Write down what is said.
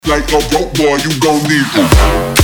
Like a broke boy, you gon' need to.